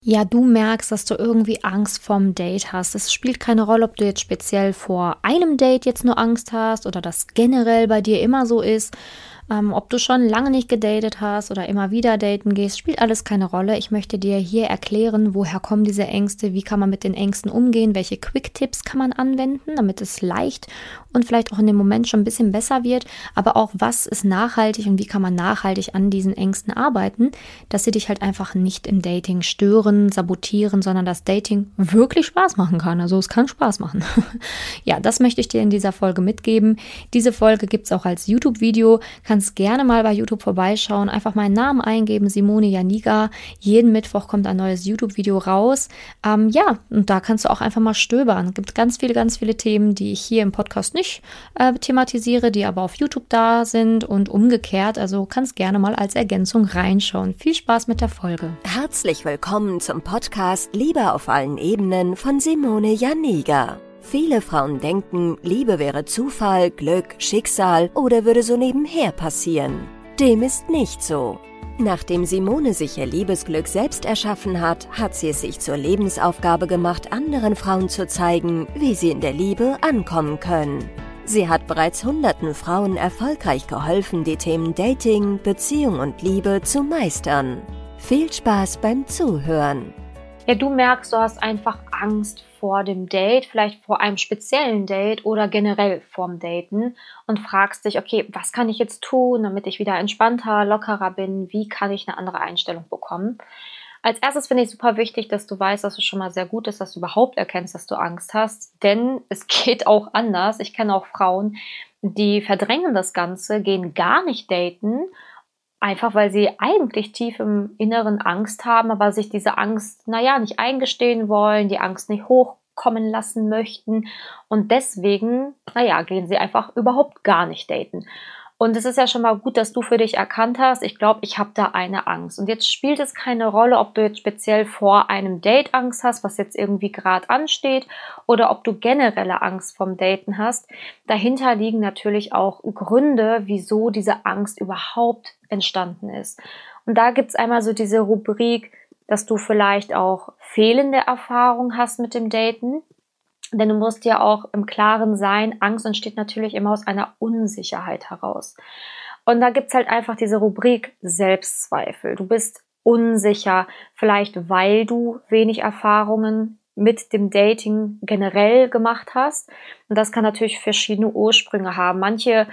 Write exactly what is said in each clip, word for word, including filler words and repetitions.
Ja, du merkst, dass du irgendwie Angst vorm Date hast. Es spielt keine Rolle, ob du jetzt speziell vor einem Date jetzt nur Angst hast oder das generell bei dir immer so ist. Ähm, ob du schon lange nicht gedatet hast oder immer wieder daten gehst, spielt alles keine Rolle. Ich möchte dir hier erklären, woher kommen diese Ängste, wie kann man mit den Ängsten umgehen, welche Quick-Tipps kann man anwenden, damit es leicht und vielleicht auch in dem Moment schon ein bisschen besser wird, aber auch was ist nachhaltig und wie kann man nachhaltig an diesen Ängsten arbeiten, dass sie dich halt einfach nicht im Dating stören, sabotieren, sondern dass Dating wirklich Spaß machen kann. Also es kann Spaß machen. Ja, das möchte ich dir in dieser Folge mitgeben. Diese Folge gibt es auch als YouTube-Video. Kannst gerne mal bei YouTube vorbeischauen, einfach meinen Namen eingeben, Simone Janiga. Jeden Mittwoch kommt ein neues YouTube-Video raus. Ähm, ja, und da kannst du auch einfach mal stöbern. Es gibt ganz viele, ganz viele Themen, die ich hier im Podcast nicht äh, thematisiere, die aber auf YouTube da sind und umgekehrt. Also kannst gerne mal als Ergänzung reinschauen. Viel Spaß mit der Folge. Herzlich willkommen zum Podcast Liebe auf allen Ebenen von Simone Janiga. Viele Frauen denken, Liebe wäre Zufall, Glück, Schicksal oder würde so nebenher passieren. Dem ist nicht so. Nachdem Simone sich ihr Liebesglück selbst erschaffen hat, hat sie es sich zur Lebensaufgabe gemacht, anderen Frauen zu zeigen, wie sie in der Liebe ankommen können. Sie hat bereits hunderten Frauen erfolgreich geholfen, die Themen Dating, Beziehung und Liebe zu meistern. Viel Spaß beim Zuhören. Ja, du merkst, du hast einfach Angst vor dem Date, vielleicht vor einem speziellen Date oder generell vorm Daten und fragst dich, okay, was kann ich jetzt tun, damit ich wieder entspannter, lockerer bin? Wie kann ich eine andere Einstellung bekommen? Als erstes finde ich super wichtig, dass du weißt, dass es schon mal sehr gut ist, dass du überhaupt erkennst, dass du Angst hast, denn es geht auch anders. Ich kenne auch Frauen, die verdrängen das Ganze, gehen gar nicht daten, einfach weil sie eigentlich tief im Inneren Angst haben, aber sich diese Angst, naja, nicht eingestehen wollen, die Angst nicht hochkommen lassen möchten. Und deswegen, naja, gehen sie einfach überhaupt gar nicht daten. Und es ist ja schon mal gut, dass du für dich erkannt hast, ich glaube, ich habe da eine Angst. Und jetzt spielt es keine Rolle, ob du jetzt speziell vor einem Date Angst hast, was jetzt irgendwie gerade ansteht, oder ob du generelle Angst vom Daten hast. Dahinter liegen natürlich auch Gründe, wieso diese Angst überhaupt entstanden ist. Und da gibt es einmal so diese Rubrik, dass du vielleicht auch fehlende Erfahrung hast mit dem Daten. Denn du musst ja auch im Klaren sein, Angst entsteht natürlich immer aus einer Unsicherheit heraus. Und da gibt's halt einfach diese Rubrik Selbstzweifel. Du bist unsicher, vielleicht weil du wenig Erfahrungen mit dem Dating generell gemacht hast. Und das kann natürlich verschiedene Ursprünge haben. Manche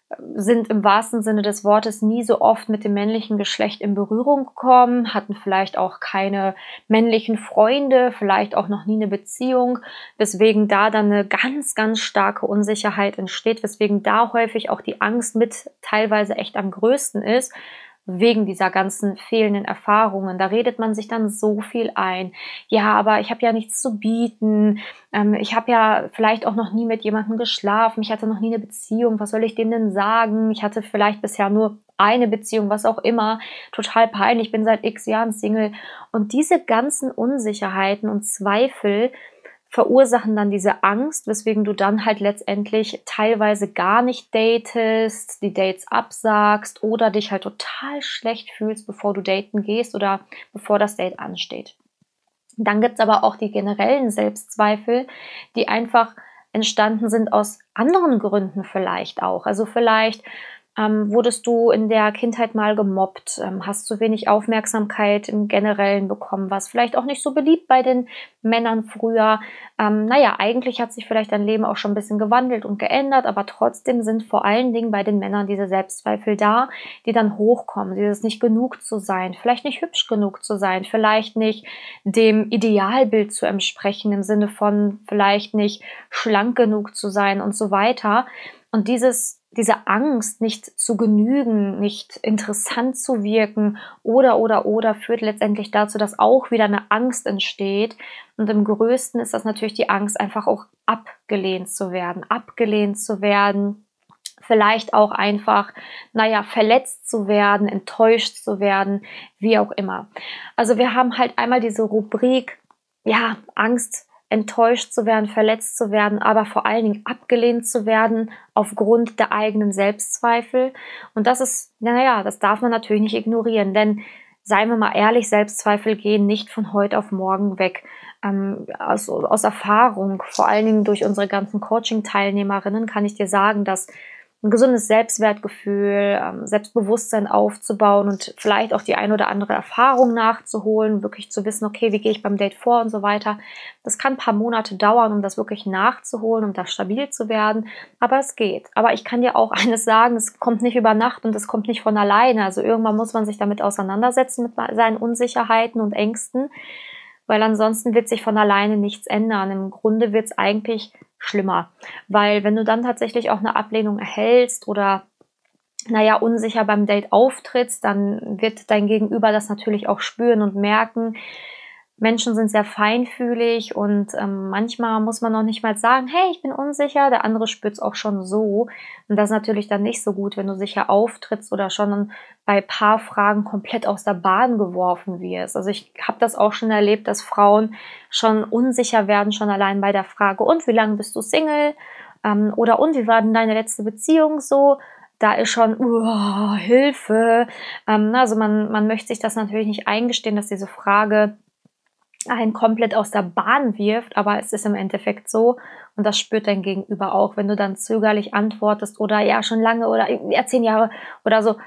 sind im wahrsten Sinne des Wortes nie so oft mit dem männlichen Geschlecht in Berührung gekommen, hatten vielleicht auch keine männlichen Freunde, vielleicht auch noch nie eine Beziehung, weswegen da dann eine ganz, ganz starke Unsicherheit entsteht, weswegen da häufig auch die Angst mit teilweise echt am größten ist, wegen dieser ganzen fehlenden Erfahrungen. Da redet man sich dann so viel ein. Ja, aber ich habe ja nichts zu bieten. Ähm, ich habe ja vielleicht auch noch nie mit jemandem geschlafen. Ich hatte noch nie eine Beziehung. Was soll ich dem denn sagen? Ich hatte vielleicht bisher nur eine Beziehung, was auch immer. Total peinlich. Ich bin seit x Jahren Single. Und diese ganzen Unsicherheiten und Zweifel verursachen dann diese Angst, weswegen du dann halt letztendlich teilweise gar nicht datest, die Dates absagst oder dich halt total schlecht fühlst, bevor du daten gehst oder bevor das Date ansteht. Dann gibt's aber auch die generellen Selbstzweifel, die einfach entstanden sind aus anderen Gründen vielleicht auch. Also vielleicht ähm, wurdest du in der Kindheit mal gemobbt, ähm, hast zu wenig Aufmerksamkeit im Generellen bekommen, warst vielleicht auch nicht so beliebt bei den Männern früher. Ähm, naja, eigentlich hat sich vielleicht dein Leben auch schon ein bisschen gewandelt und geändert, aber trotzdem sind vor allen Dingen bei den Männern diese Selbstzweifel da, die dann hochkommen, dieses nicht genug zu sein, vielleicht nicht hübsch genug zu sein, vielleicht nicht dem Idealbild zu entsprechen, im Sinne von vielleicht nicht schlank genug zu sein und so weiter. Und dieses, diese Angst, nicht zu genügen, nicht interessant zu wirken oder, oder, oder führt letztendlich dazu, dass auch wieder eine Angst entsteht. Und im größten ist das natürlich die Angst, einfach auch abgelehnt zu werden, abgelehnt zu werden, vielleicht auch einfach, naja, verletzt zu werden, enttäuscht zu werden, wie auch immer. Also wir haben halt einmal diese Rubrik, ja, Angst, enttäuscht zu werden, verletzt zu werden, aber vor allen Dingen abgelehnt zu werden aufgrund der eigenen Selbstzweifel. Und das ist, naja, das darf man natürlich nicht ignorieren, denn seien wir mal ehrlich, Selbstzweifel gehen nicht von heute auf morgen weg. Ähm, aus, aus Erfahrung, vor allen Dingen durch unsere ganzen Coaching-Teilnehmerinnen, kann ich dir sagen, dass ein gesundes Selbstwertgefühl, ähm, Selbstbewusstsein aufzubauen und vielleicht auch die ein oder andere Erfahrung nachzuholen, wirklich zu wissen, okay, wie gehe ich beim Date vor und so weiter. Das kann ein paar Monate dauern, um das wirklich nachzuholen, um da stabil zu werden, aber es geht. Aber ich kann dir auch eines sagen, es kommt nicht über Nacht und es kommt nicht von alleine. Also irgendwann muss man sich damit auseinandersetzen, mit seinen Unsicherheiten und Ängsten, weil ansonsten wird sich von alleine nichts ändern. Im Grunde wird es eigentlich schlimmer, weil wenn du dann tatsächlich auch eine Ablehnung erhältst oder naja, unsicher beim Date auftrittst, dann wird dein Gegenüber das natürlich auch spüren und merken. Menschen sind sehr feinfühlig und ähm, manchmal muss man noch nicht mal sagen, hey, ich bin unsicher, der andere spürt es auch schon so. Und das ist natürlich dann nicht so gut, wenn du sicher auftrittst oder schon bei Paarfragen komplett aus der Bahn geworfen wirst. Also ich habe das auch schon erlebt, dass Frauen schon unsicher werden, schon allein bei der Frage, und wie lange bist du Single? Ähm, oder und wie war denn deine letzte Beziehung so? Da ist schon, uh, Hilfe. Ähm, also man, man möchte sich das natürlich nicht eingestehen, dass diese Frage einen komplett aus der Bahn wirft, aber es ist im Endeffekt so und das spürt dein Gegenüber auch, wenn du dann zögerlich antwortest oder ja schon lange oder ja zehn Jahre oder so.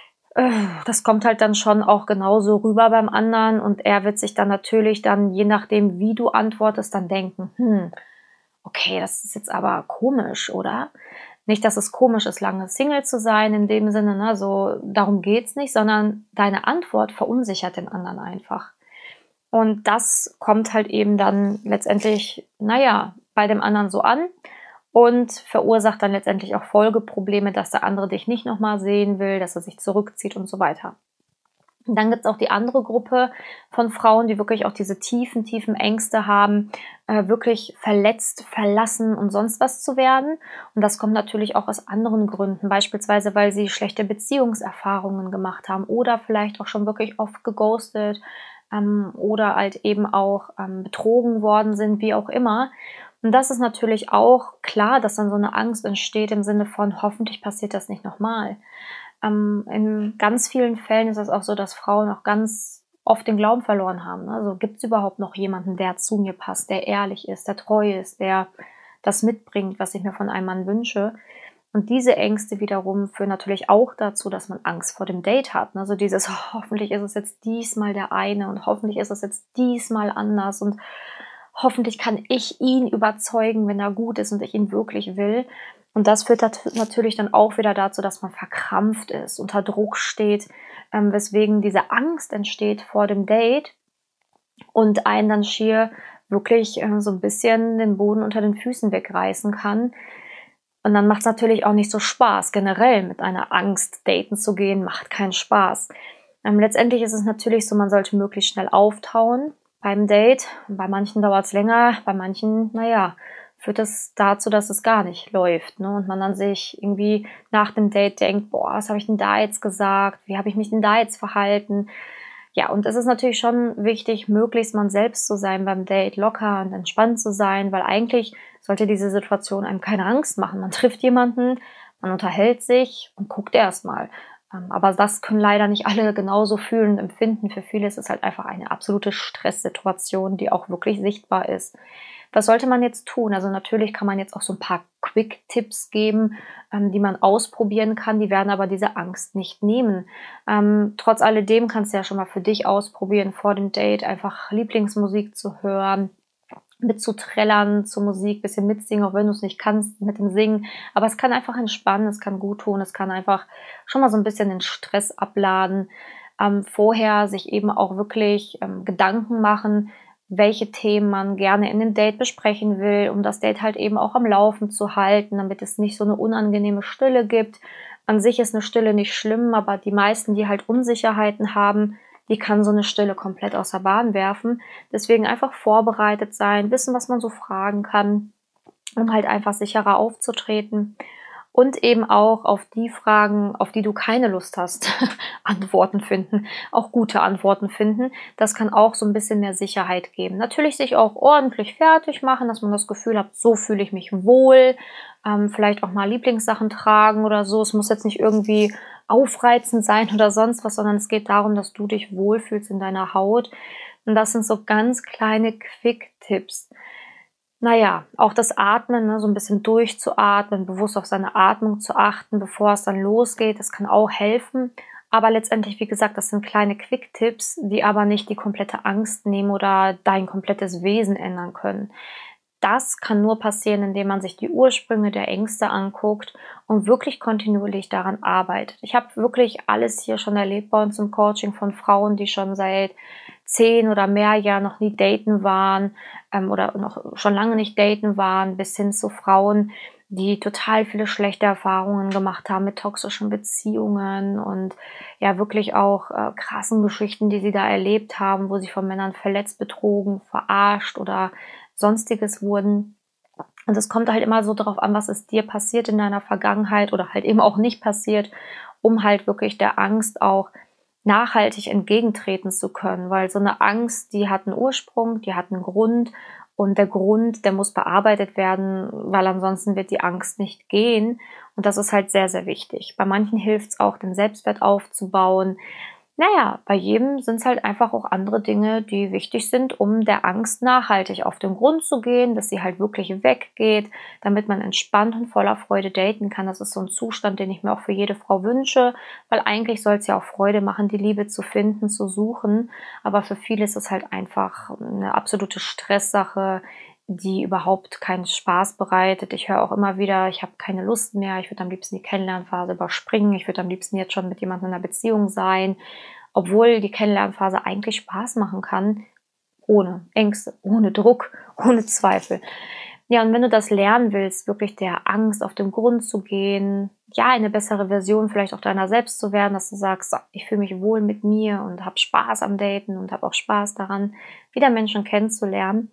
Das kommt halt dann schon auch genauso rüber beim anderen und er wird sich dann natürlich dann, je nachdem wie du antwortest, dann denken, hm, okay, das ist jetzt aber komisch, oder? Nicht, dass es komisch ist, lange Single zu sein in dem Sinne, ne, so darum geht's nicht, sondern deine Antwort verunsichert den anderen einfach. Und das kommt halt eben dann letztendlich, naja, bei dem anderen so an und verursacht dann letztendlich auch Folgeprobleme, dass der andere dich nicht nochmal sehen will, dass er sich zurückzieht und so weiter. Und dann gibt es auch die andere Gruppe von Frauen, die wirklich auch diese tiefen, tiefen Ängste haben, äh, wirklich verletzt, verlassen und sonst was zu werden. Und das kommt natürlich auch aus anderen Gründen, beispielsweise weil sie schlechte Beziehungserfahrungen gemacht haben oder vielleicht auch schon wirklich oft geghostet, ähm, oder halt eben auch ähm, betrogen worden sind, wie auch immer. Und das ist natürlich auch klar, dass dann so eine Angst entsteht im Sinne von, hoffentlich passiert das nicht nochmal. Ähm, in ganz vielen Fällen ist es auch so, dass Frauen auch ganz oft den Glauben verloren haben. Also gibt es überhaupt noch jemanden, der zu mir passt, der ehrlich ist, der treu ist, der das mitbringt, was ich mir von einem Mann wünsche. Und diese Ängste wiederum führen natürlich auch dazu, dass man Angst vor dem Date hat. Also dieses, oh, hoffentlich ist es jetzt diesmal der eine und hoffentlich ist es jetzt diesmal anders und hoffentlich kann ich ihn überzeugen, wenn er gut ist und ich ihn wirklich will. Und das führt natürlich dann auch wieder dazu, dass man verkrampft ist, unter Druck steht, ähm, weswegen diese Angst entsteht vor dem Date und einen dann schier wirklich äh, so ein bisschen den Boden unter den Füßen wegreißen kann. Und dann macht es natürlich auch nicht so Spaß. Generell mit einer Angst daten zu gehen, macht keinen Spaß. Ähm, letztendlich ist es natürlich so, man sollte möglichst schnell auftauen beim Date. Bei manchen dauert es länger, bei manchen, naja, führt es dazu, dass es gar nicht läuft. Ne? Und man dann sich irgendwie nach dem Date denkt, boah, was habe ich denn da jetzt gesagt? Wie habe ich mich denn da jetzt verhalten? Ja, und es ist natürlich schon wichtig, möglichst man selbst zu sein beim Date, locker und entspannt zu sein, weil eigentlich sollte diese Situation einem keine Angst machen. Man trifft jemanden, man unterhält sich und guckt erstmal. Aber das können leider nicht alle genauso fühlen und empfinden. Für viele ist es halt einfach eine absolute Stresssituation, die auch wirklich sichtbar ist. Was sollte man jetzt tun? Also natürlich kann man jetzt auch so ein paar Quick-Tipps geben, ähm, die man ausprobieren kann. Die werden aber diese Angst nicht nehmen. Ähm, trotz alledem kannst du ja schon mal für dich ausprobieren, vor dem Date einfach Lieblingsmusik zu hören, mitzuträllern zur Musik, bisschen mitsingen, auch wenn du es nicht kannst mit dem Singen. Aber es kann einfach entspannen, es kann gut tun, es kann einfach schon mal so ein bisschen den Stress abladen. Ähm, vorher sich eben auch wirklich ähm, Gedanken machen, welche Themen man gerne in dem Date besprechen will, um das Date halt eben auch am Laufen zu halten, damit es nicht so eine unangenehme Stille gibt. An sich ist eine Stille nicht schlimm, aber die meisten, die halt Unsicherheiten haben, die kann so eine Stille komplett aus der Bahn werfen. Deswegen einfach vorbereitet sein, wissen, was man so fragen kann, um halt einfach sicherer aufzutreten. Und eben auch auf die Fragen, auf die du keine Lust hast, Antworten finden, auch gute Antworten finden. Das kann auch so ein bisschen mehr Sicherheit geben. Natürlich sich auch ordentlich fertig machen, dass man das Gefühl hat, so fühle ich mich wohl. Ähm, vielleicht auch mal Lieblingssachen tragen oder so. Es muss jetzt nicht irgendwie aufreizend sein oder sonst was, sondern es geht darum, dass du dich wohlfühlst in deiner Haut. Und das sind so ganz kleine Quick-Tipps. Naja, auch das Atmen, ne, so ein bisschen durchzuatmen, bewusst auf seine Atmung zu achten, bevor es dann losgeht, das kann auch helfen. Aber letztendlich, wie gesagt, das sind kleine Quick-Tipps, die aber nicht die komplette Angst nehmen oder dein komplettes Wesen ändern können. Das kann nur passieren, indem man sich die Ursprünge der Ängste anguckt und wirklich kontinuierlich daran arbeitet. Ich habe wirklich alles hier schon erlebt bei uns im Coaching von Frauen, die schon seit zehn oder mehr Jahren noch nie daten waren ähm, oder noch schon lange nicht daten waren, bis hin zu Frauen, die total viele schlechte Erfahrungen gemacht haben mit toxischen Beziehungen und ja wirklich auch äh, krassen Geschichten, die sie da erlebt haben, wo sie von Männern verletzt, betrogen, verarscht oder Sonstiges wurden. Und es kommt halt immer so darauf an, was ist dir passiert in deiner Vergangenheit oder halt eben auch nicht passiert, um halt wirklich der Angst auch nachhaltig entgegentreten zu können. Weil so eine Angst, die hat einen Ursprung, die hat einen Grund und der Grund, der muss bearbeitet werden, weil ansonsten wird die Angst nicht gehen. Und das ist halt sehr, sehr wichtig. Bei manchen hilft es auch, den Selbstwert aufzubauen. Naja, bei jedem sind es halt einfach auch andere Dinge, die wichtig sind, um der Angst nachhaltig auf den Grund zu gehen, dass sie halt wirklich weggeht, damit man entspannt und voller Freude daten kann. Das ist so ein Zustand, den ich mir auch für jede Frau wünsche, weil eigentlich soll es ja auch Freude machen, die Liebe zu finden, zu suchen. Aber für viele ist es halt einfach eine absolute Stresssache, die überhaupt keinen Spaß bereitet. Ich höre auch immer wieder, ich habe keine Lust mehr, ich würde am liebsten die Kennenlernphase überspringen, ich würde am liebsten jetzt schon mit jemandem in einer Beziehung sein, obwohl die Kennenlernphase eigentlich Spaß machen kann, ohne Ängste, ohne Druck, ohne Zweifel. Ja, und wenn du das lernen willst, wirklich der Angst auf den Grund zu gehen, ja, eine bessere Version vielleicht auch deiner selbst zu werden, dass du sagst, so, ich fühle mich wohl mit mir und habe Spaß am Daten und habe auch Spaß daran, wieder Menschen kennenzulernen,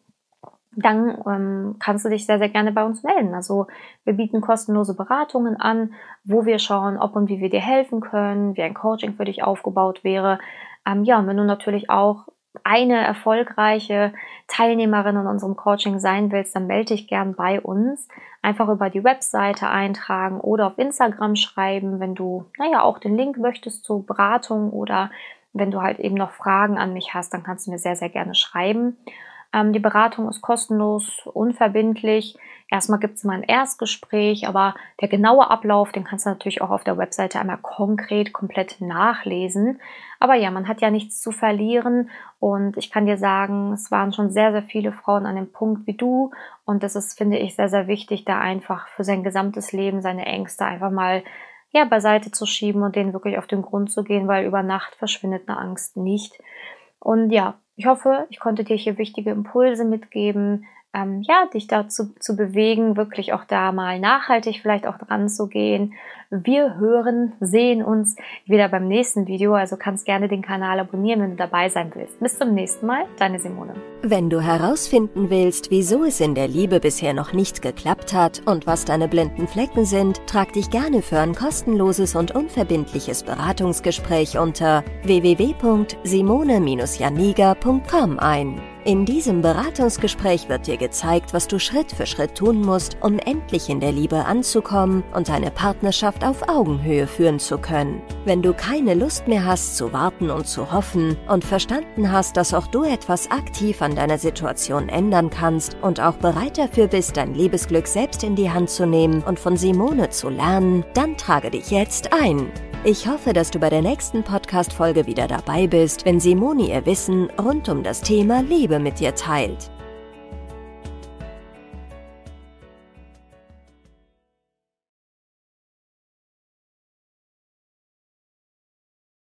dann ähm, kannst du dich sehr, sehr gerne bei uns melden. Also wir bieten kostenlose Beratungen an, wo wir schauen, ob und wie wir dir helfen können, wie ein Coaching für dich aufgebaut wäre. Ähm, ja, und wenn du natürlich auch eine erfolgreiche Teilnehmerin in unserem Coaching sein willst, dann melde dich gern bei uns. Einfach über die Webseite eintragen oder auf Instagram schreiben, wenn du, naja, auch den Link möchtest zur Beratung oder wenn du halt eben noch Fragen an mich hast, dann kannst du mir sehr, sehr gerne schreiben. Die Beratung ist kostenlos, unverbindlich. Erstmal gibt es mal ein Erstgespräch, aber der genaue Ablauf, den kannst du natürlich auch auf der Webseite einmal konkret komplett nachlesen. Aber ja, man hat ja nichts zu verlieren und ich kann dir sagen, es waren schon sehr, sehr viele Frauen an dem Punkt wie du und das ist, finde ich, sehr, sehr wichtig, da einfach für sein gesamtes Leben seine Ängste einfach mal ja, beiseite zu schieben und denen wirklich auf den Grund zu gehen, weil über Nacht verschwindet eine Angst nicht. Und ja, ich hoffe, ich konnte dir hier wichtige Impulse mitgeben, ähm, ja, dich dazu zu bewegen, wirklich auch da mal nachhaltig vielleicht auch dran zu gehen. Wir hören, sehen uns wieder beim nächsten Video, also kannst gerne den Kanal abonnieren, wenn du dabei sein willst. Bis zum nächsten Mal, deine Simone. Wenn du herausfinden willst, wieso es in der Liebe bisher noch nicht geklappt hat und was deine blinden Flecken sind, trag dich gerne für ein kostenloses und unverbindliches Beratungsgespräch unter w w w punkt simone Bindestrich janiga punkt com ein. In diesem Beratungsgespräch wird dir gezeigt, was du Schritt für Schritt tun musst, um endlich in der Liebe anzukommen und deine Partnerschaft auf Augenhöhe führen zu können. Wenn du keine Lust mehr hast zu warten und zu hoffen und verstanden hast, dass auch du etwas aktiv an deiner Situation ändern kannst und auch bereit dafür bist, dein Liebesglück selbst in die Hand zu nehmen und von Simone zu lernen, dann trage dich jetzt ein. Ich hoffe, dass du bei der nächsten Podcast-Folge wieder dabei bist, wenn Simone ihr Wissen rund um das Thema Liebe mit dir teilt.